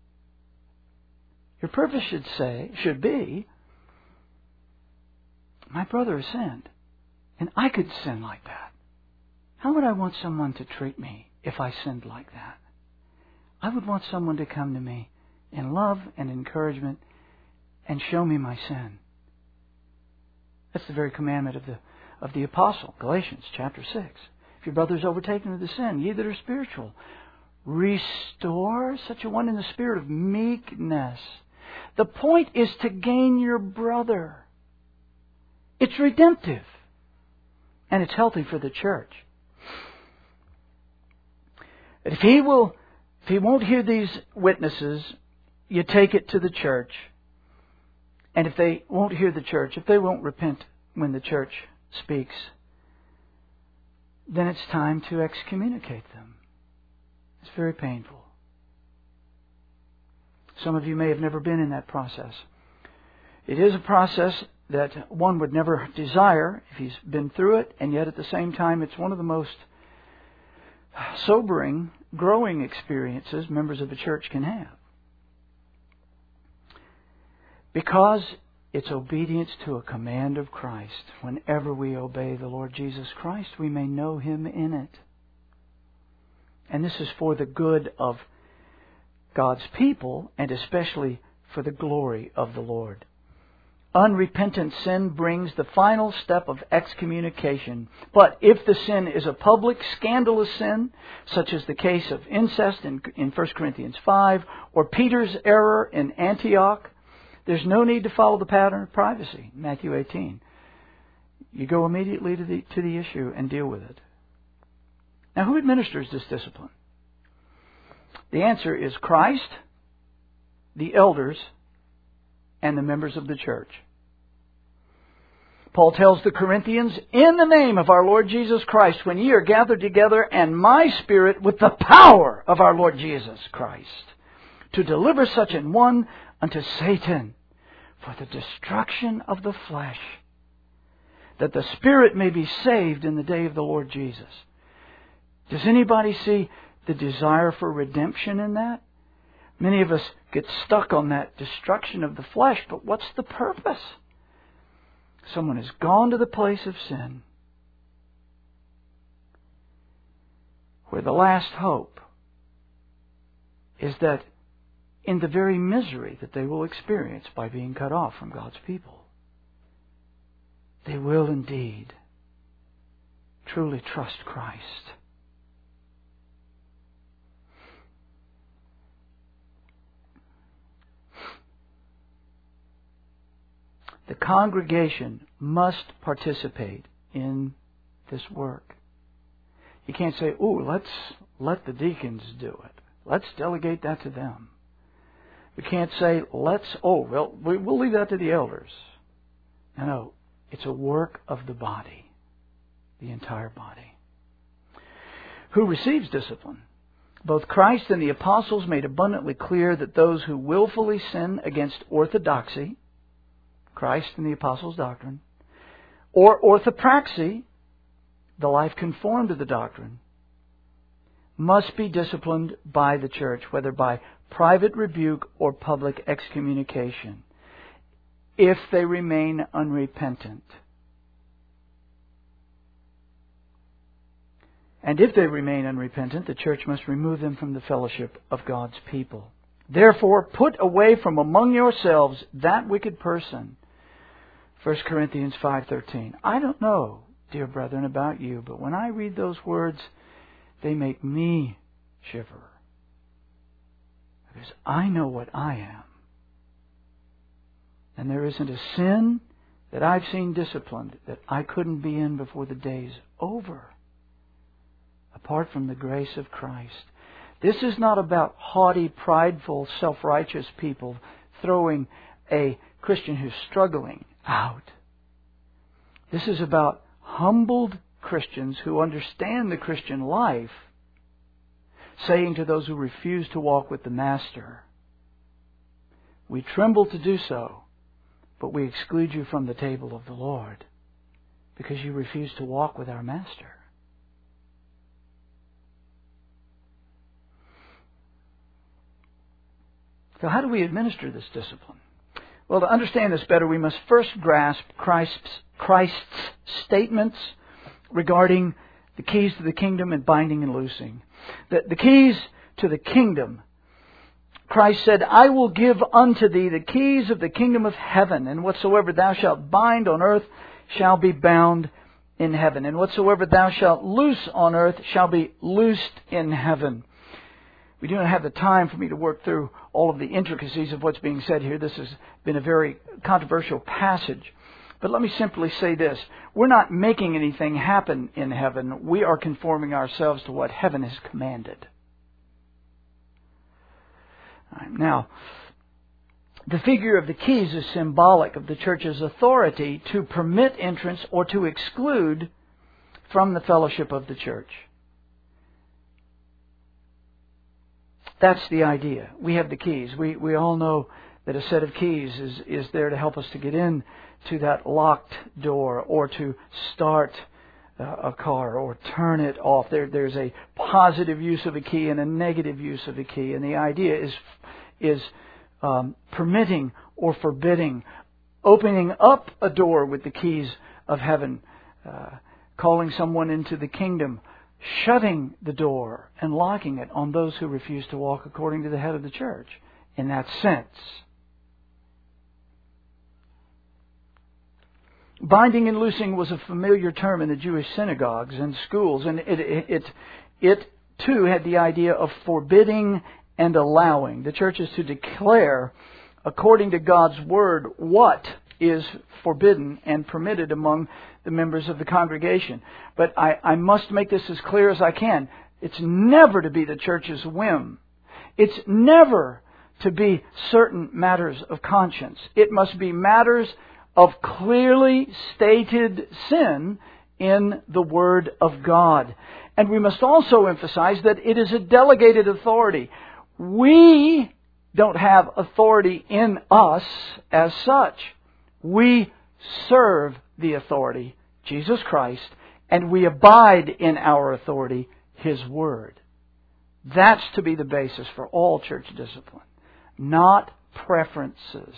Your purpose should say, should be, my brother has sinned, and I could sin like that. How would I want someone to treat me if I sinned like that? I would want someone to come to me in love and encouragement and show me my sin. That's the very commandment of the of the apostle, Galatians chapter six. If your brother is overtaken with the sin, ye that are spiritual, restore such a one in the spirit of meekness. The point is to gain your brother. It's redemptive. And it's healthy for the church. If he will, if he won't hear these witnesses, you take it to the church. And if they won't hear the church, if they won't repent when the church speaks, then it's time to excommunicate them. It's very painful. Some of you may have never been in that process. It is a process that one would never desire if he's been through it, and yet at the same time it's one of the most sobering, growing experiences members of a church can have. Because it's obedience to a command of Christ. Whenever we obey the Lord Jesus Christ, we may know Him in it. And this is for the good of God's people, and especially for the glory of the Lord. Unrepentant sin brings the final step of excommunication. But if the sin is a public, scandalous sin, such as the case of incest in, in First Corinthians five, or Peter's error in Antioch, there's no need to follow the pattern of privacy, Matthew eighteen. You go immediately to the, to the issue and deal with it. Now, who administers this discipline? The answer is Christ, the elders, and the members of the church. Paul tells the Corinthians, in the name of our Lord Jesus Christ, when ye are gathered together, and my Spirit with the power of our Lord Jesus Christ, to deliver such an one unto Satan for the destruction of the flesh, that the Spirit may be saved in the day of the Lord Jesus. Does anybody see the desire for redemption in that? Many of us get stuck on that destruction of the flesh, but what's the purpose? Someone has gone to the place of sin, where the last hope is that in the very misery that they will experience by being cut off from God's people, they will indeed truly trust Christ. The congregation must participate in this work. You can't say, "Oh, let's let the deacons do it. Let's delegate that to them." We can't say, "Let's, oh, well, we'll leave that to the elders." No, no. It's a work of the body, the entire body. Who receives discipline? Both Christ and the apostles made abundantly clear that those who willfully sin against orthodoxy, Christ and the apostles' doctrine, or orthopraxy, the life conformed to the doctrine, must be disciplined by the church, whether by private rebuke or public excommunication, if they remain unrepentant. And if they remain unrepentant, the church must remove them from the fellowship of God's people. Therefore, put away from among yourselves that wicked person. First Corinthians five thirteen. I don't know, dear brethren, about you, but when I read those words, they make me shiver. Because I know what I am. And there isn't a sin that I've seen disciplined that I couldn't be in before the day's over, apart from the grace of Christ. This is not about haughty, prideful, self-righteous people throwing a Christian who's struggling out. This is about humbled Christians who understand the Christian life saying to those who refuse to walk with the Master, we tremble to do so, but we exclude you from the table of the Lord because you refuse to walk with our Master. So how do we administer this discipline? Well, to understand this better, we must first grasp Christ's, Christ's statements regarding the keys to the kingdom and binding and loosing. The, the keys to the kingdom. Christ said, I will give unto thee the keys of the kingdom of heaven, and whatsoever thou shalt bind on earth shall be bound in heaven, and whatsoever thou shalt loose on earth shall be loosed in heaven. We do not have the time for me to work through all of the intricacies of what's being said here. This has been a very controversial passage. But let me simply say this. We're not making anything happen in heaven. We are conforming ourselves to what heaven has commanded. Now, the figure of the keys is symbolic of the church's authority to permit entrance or to exclude from the fellowship of the church. That's the idea. We have the keys. We we all know that a set of keys is, is there to help us to get in to that locked door or to start uh, a car or turn it off. There there's a positive use of a key and a negative use of a key, and the idea is is um, permitting or forbidding, opening up a door with the keys of heaven, uh, calling someone into the kingdom, shutting the door and locking it on those who refuse to walk according to the head of the church. In that sense, binding and loosing was a familiar term in the Jewish synagogues and schools, and it it it, it too had the idea of forbidding and allowing. The church is to declare, according to God's word, what is forbidden and permitted among the members of the congregation. But I, I must make this as clear as I can. It's never to be the church's whim. It's never to be certain matters of conscience. It must be matters of clearly stated sin in the Word of God. And we must also emphasize that it is a delegated authority. We don't have authority in us as such. We serve the authority, Jesus Christ, and we abide in our authority, His Word. That's to be the basis for all church discipline, not preferences.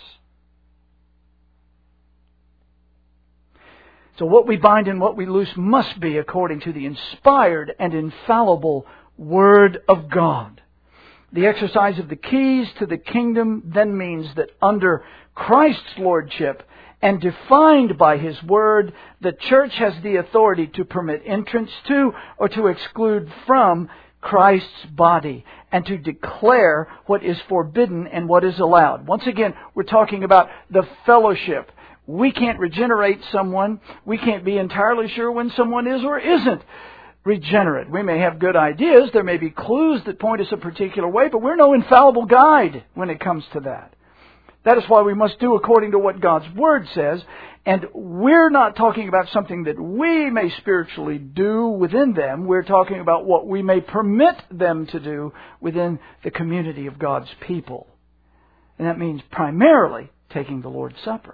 So what we bind and what we loose must be according to the inspired and infallible Word of God. The exercise of the keys to the kingdom then means that under Christ's lordship and defined by His Word, the church has the authority to permit entrance to or to exclude from Christ's body and to declare what is forbidden and what is allowed. Once again, we're talking about the fellowship. We can't regenerate someone. We can't be entirely sure when someone is or isn't regenerate. We may have good ideas. There may be clues that point us a particular way, but we're no infallible guide when it comes to that. That is why we must do according to what God's Word says. And we're not talking about something that we may spiritually do within them. We're talking about what we may permit them to do within the community of God's people. And that means primarily taking the Lord's Supper.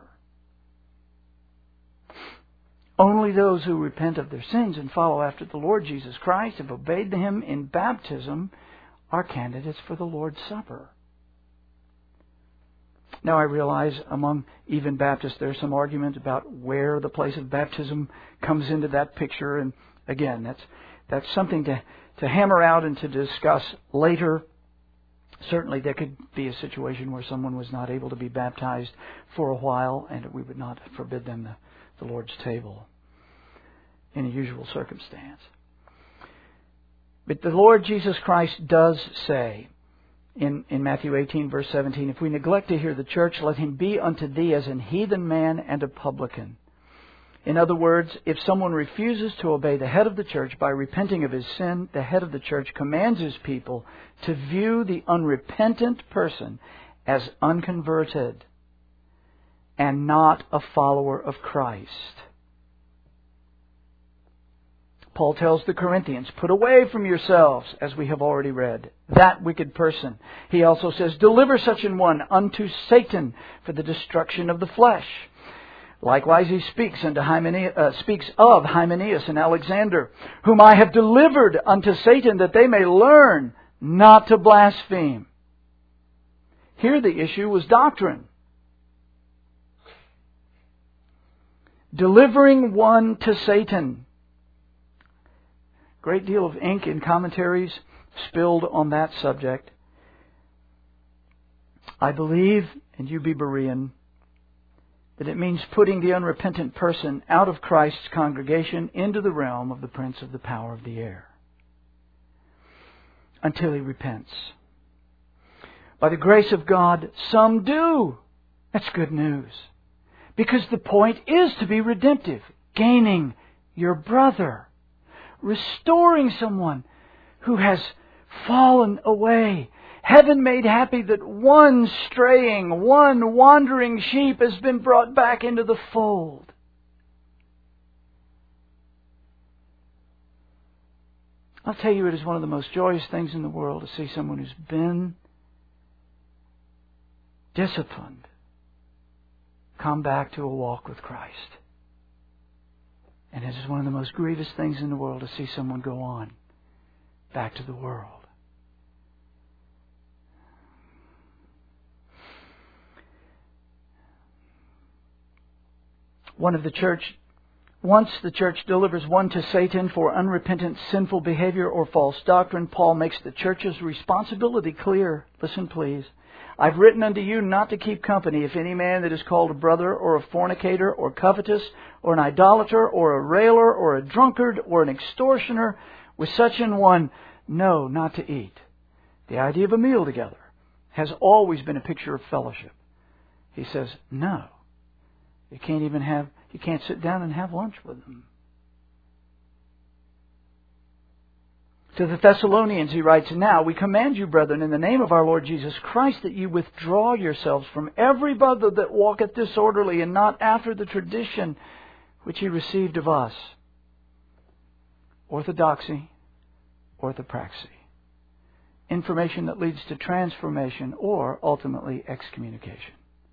Only those who repent of their sins and follow after the Lord Jesus Christ, have obeyed Him in baptism, are candidates for the Lord's Supper. Now I realize among even Baptists there's some argument about where the place of baptism comes into that picture. And again, that's that's something to, to hammer out and to discuss later. Certainly there could be a situation where someone was not able to be baptized for a while, and we would not forbid them the the Lord's table in a usual circumstance. But the Lord Jesus Christ does say in, in Matthew eighteen, verse seventeen, if we neglect to hear the church, let him be unto thee as an heathen man and a publican. In other words, if someone refuses to obey the head of the church by repenting of his sin, the head of the church commands his people to view the unrepentant person as unconverted and not a follower of Christ. Paul tells the Corinthians, put away from yourselves, as we have already read, that wicked person. He also says, deliver such an one unto Satan for the destruction of the flesh. Likewise, he speaks unto Hymenaeus, uh, speaks of Hymenaeus and Alexander, whom I have delivered unto Satan, that they may learn not to blaspheme. Here the issue was doctrine. Delivering one to Satan. Great deal of ink and commentaries spilled on that subject. I believe, and you be Berean, that it means putting the unrepentant person out of Christ's congregation into the realm of the prince of the power of the air, until he repents. By the grace of God, some do. That's good news. Because the point is to be redemptive. Gaining your brother. Restoring someone who has fallen away. Heaven made happy that one straying, one wandering sheep has been brought back into the fold. I'll tell you, it is one of the most joyous things in the world to see someone who's been disciplined come back to a walk with Christ. And it is one of the most grievous things in the world to see someone go on back to the world. One of the church, once the church delivers one to Satan for unrepentant sinful behavior or false doctrine, Paul makes the church's responsibility clear. Listen, please. I've written unto you not to keep company if any man that is called a brother or a fornicator or covetous or an idolater or a railer or a drunkard or an extortioner, with such an one, no, not to eat. The idea of a meal together has always been a picture of fellowship. He says, no. You can't even have, you can't sit down and have lunch with them. To the Thessalonians he writes, now we command you, brethren, in the name of our Lord Jesus Christ, that you withdraw yourselves from every brother that walketh disorderly, and not after the tradition which he received of us. Orthodoxy, orthopraxy. Information that leads to transformation or ultimately excommunication.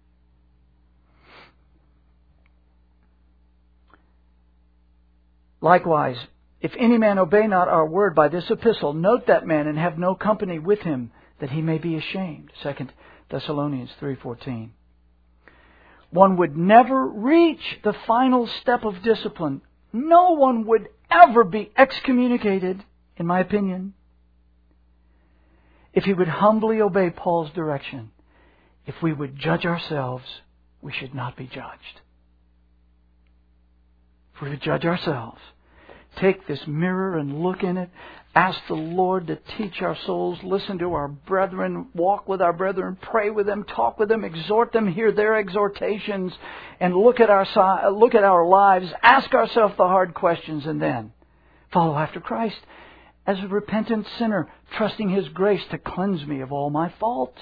Likewise, if any man obey not our word by this epistle, note that man and have no company with him, that he may be ashamed. Second Thessalonians three fourteen. One would never reach the final step of discipline. No one would ever be excommunicated, in my opinion, if he would humbly obey Paul's direction. If we would judge ourselves, we should not be judged. If we would judge ourselves, take this mirror and look in it. Ask the Lord to teach our souls. Listen to our brethren. Walk with our brethren. Pray with them. Talk with them. Exhort them. Hear their exhortations. And look at our look at our lives. Ask ourselves the hard questions, and then follow after Christ as a repentant sinner, trusting His grace to cleanse me of all my faults.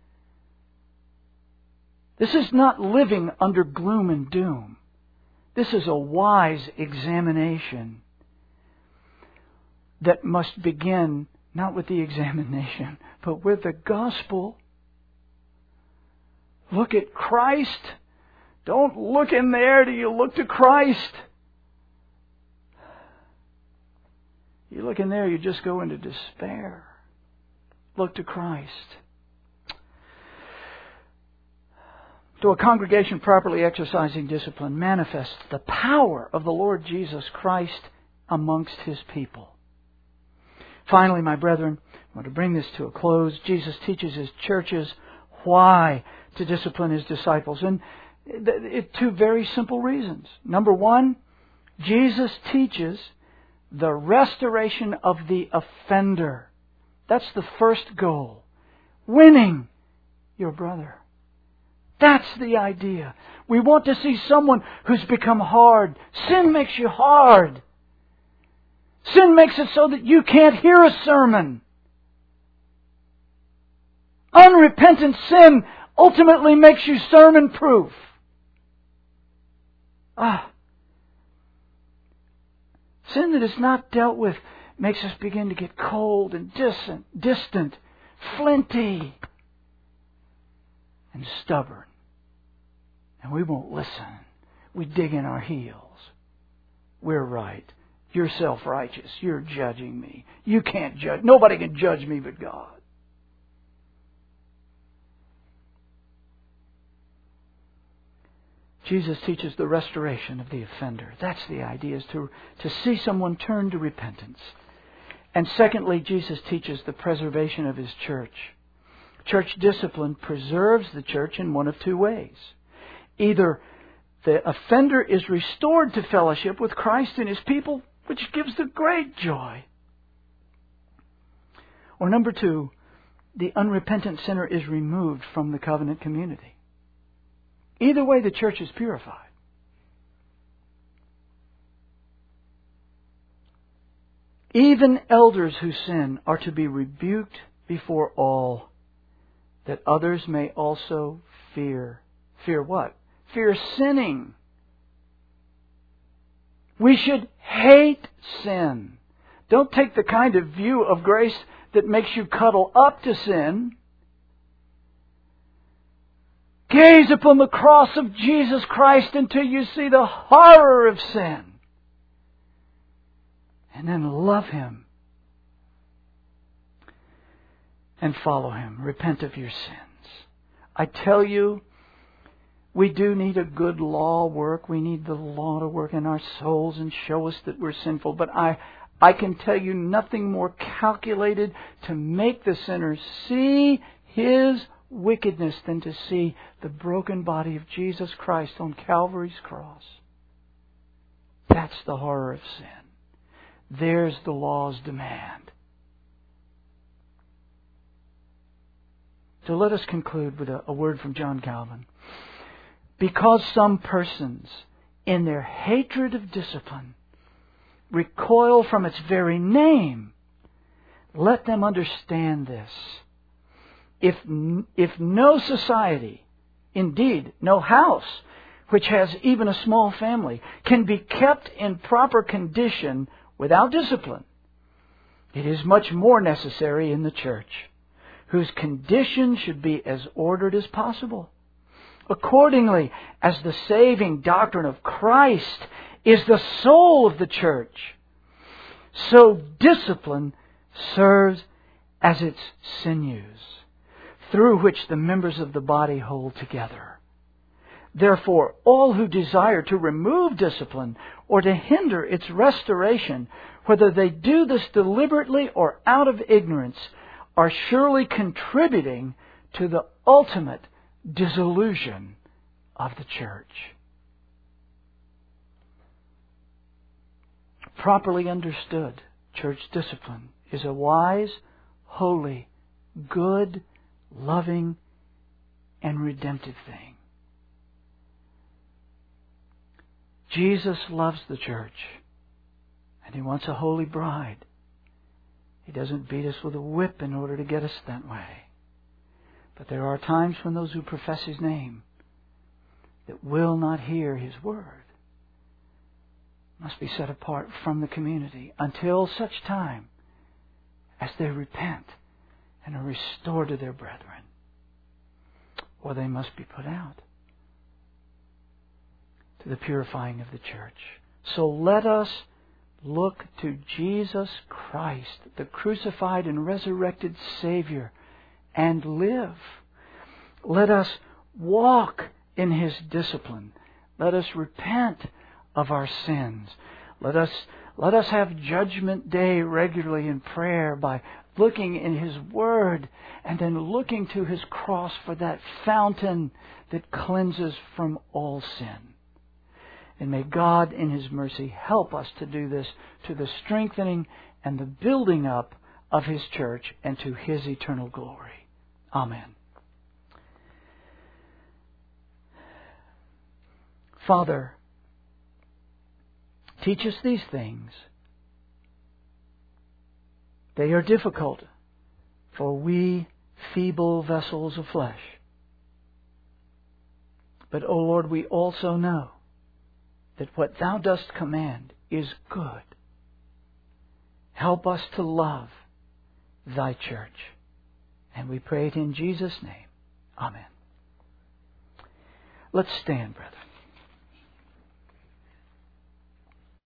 This is not living under gloom and doom. This is a wise examination that must begin not with the examination, but with the gospel. Look at Christ. Don't look in there till you look to Christ. You look in there, you just go into despair. Look to Christ. To a congregation properly exercising discipline manifests the power of the Lord Jesus Christ amongst His people. Finally, my brethren, I want to bring this to a close. Jesus teaches His churches why to discipline His disciples. And it, two very simple reasons. Number one, Jesus teaches the restoration of the offender. That's the first goal. Winning your brother. That's the idea. We want to see someone who's become hard. Sin makes you hard. Sin makes it so that you can't hear a sermon. Unrepentant sin ultimately makes you sermon-proof. Ah. Sin that is not dealt with makes us begin to get cold and distant, distant, flinty, and stubborn. And we won't listen. We dig in our heels. We're right. You're self-righteous. You're judging me. You can't judge. Nobody can judge me but God. Jesus teaches the restoration of the offender. That's the idea, is to, to see someone turn to repentance. And secondly, Jesus teaches the preservation of His church. Church discipline preserves the church in one of two ways. Either the offender is restored to fellowship with Christ and His people, which gives the great joy. Or number two, the unrepentant sinner is removed from the covenant community. Either way, the church is purified. Even elders who sin are to be rebuked before all, that others may also fear. Fear what? Fear sinning. We should hate sin. Don't take the kind of view of grace that makes you cuddle up to sin. Gaze upon the cross of Jesus Christ until you see the horror of sin. And then love Him. And follow Him. Repent of your sins. I tell you, we do need a good law work. We need the law to work in our souls and show us that we're sinful. But I, I can tell you nothing more calculated to make the sinner see his wickedness than to see the broken body of Jesus Christ on Calvary's cross. That's the horror of sin. There's the law's demand. So let us conclude with a, a word from John Calvin. Because some persons, in their hatred of discipline, recoil from its very name, let them understand this. If, if no society, indeed no house, which has even a small family, can be kept in proper condition without discipline, it is much more necessary in the church, whose condition should be as ordered as possible. Accordingly, as the saving doctrine of Christ is the soul of the church, so discipline serves as its sinews, through which the members of the body hold together. Therefore, all who desire to remove discipline or to hinder its restoration, whether they do this deliberately or out of ignorance, are surely contributing to the ultimate dissolution of the church. Properly understood, church discipline is a wise, holy, good, loving, and redemptive thing. Jesus loves the church, and He wants a holy bride. He doesn't beat us with a whip in order to get us that way. But there are times when those who profess His name that will not hear His word must be set apart from the community until such time as they repent and are restored to their brethren, or they must be put out to the purifying of the church. So let us look to Jesus Christ, the crucified and resurrected Savior, and live. Let us walk in His discipline. Let us repent of our sins. Let us, let us have Judgment Day regularly in prayer by looking in His Word and then looking to His cross for that fountain that cleanses from all sin. And may God in His mercy help us to do this to the strengthening and the building up of His church and to His eternal glory. Amen. Father, teach us these things. They are difficult, for we feeble vessels of flesh. But, O Lord, we also know that what Thou dost command is good Help us to love Thy church. And we pray it in Jesus' name. Amen. Let's stand, brethren.